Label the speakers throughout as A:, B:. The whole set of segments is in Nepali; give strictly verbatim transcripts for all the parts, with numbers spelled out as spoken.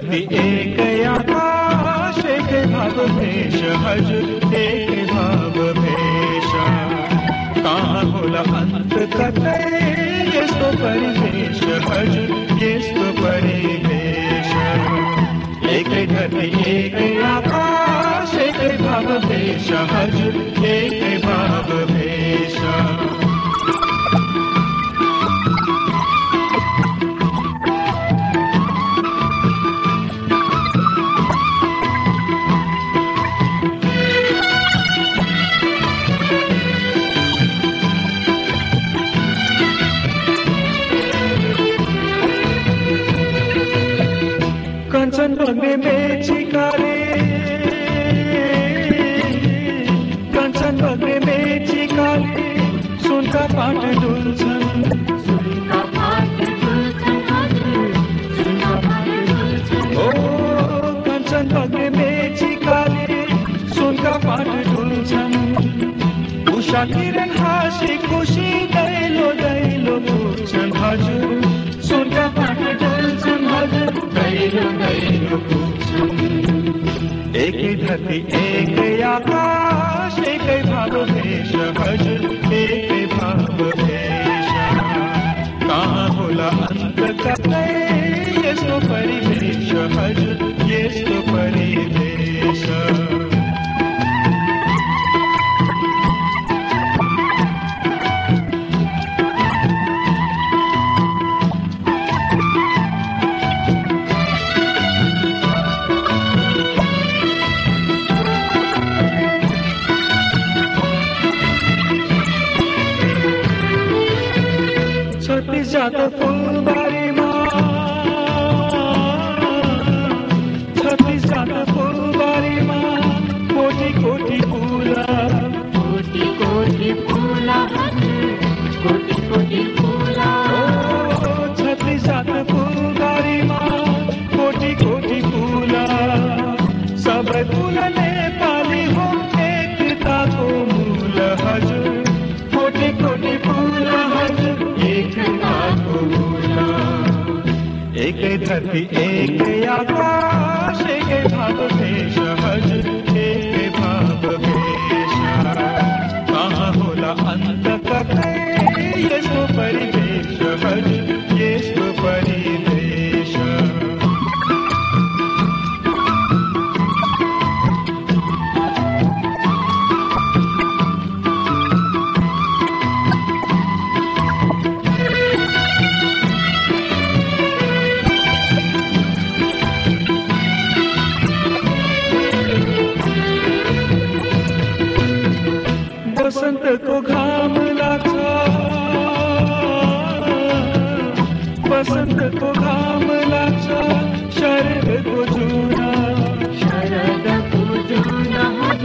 A: धरती एक आकाश एक भाव भेष हज एक भाव भेष कहाँ होला अंत कते येस्तो परिवेश हज येस्तो परिवेश एक धरती एक आकाश एक भाव भेष हज एक भाव भेष कंचन बगने में चिकारे कंचन बगने में चिकारे सुनका पाठ डुल्छन्
B: सुनका पाठ डुल्छन् सुनका पाठ डुल्छन्
A: ओ कंचन बगने में चिकारे सुनका पाठ डुल्छन् उषा किरण हाँसी खुशी दैलो दैलो पुग्छन् हजुर सुनका पाठ डुल्छन् हजुर दैलो दैलो पुग्छन् एकै धरती एकै आकाश एकै भाव भेष हजुर एकै भाव भेष कहाँ होला अन्त कतै यस्तो परिवेश हजुर यस्तो परिवेश छत्तीस जात फुलबारीमा छत्तीस जात फुलबारीमा कोटी कोटी फुला
B: कोटी कोटी फुला कोटी कोटी फुला
A: छत्तीस जात फुलबारीमा कोटी कोटी फुला सबै फुल नेपाली हो एकताको मूल हजुर कोटी कोटी फुला हजुर एकताको मूल एकै धरती एकै आकाश एकै भाव भेष हजुर एकै भाव भेष कहाँ होला अन्त कतै यस्तो परिवेश हजुर यस्तो परिवेश बसन्तको घाम लाग्छ बसन्तको घाम लाग्छ शरदको जुना
B: शरदको जुना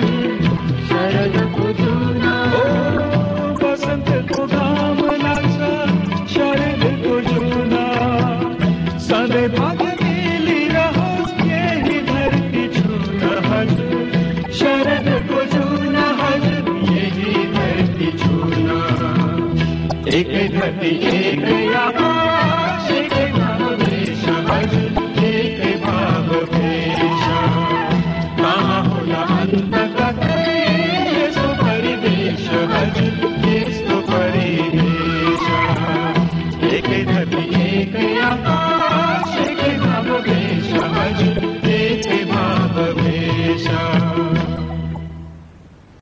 B: शरदको जुना
A: ओ बसन्तको घाम लाग्छ शरदको जुना सधैँ भाग मिलिरहोस् यही धरती छुन हजुर शरदको जुना हजुर यही धरती छुन एकै धरती एकै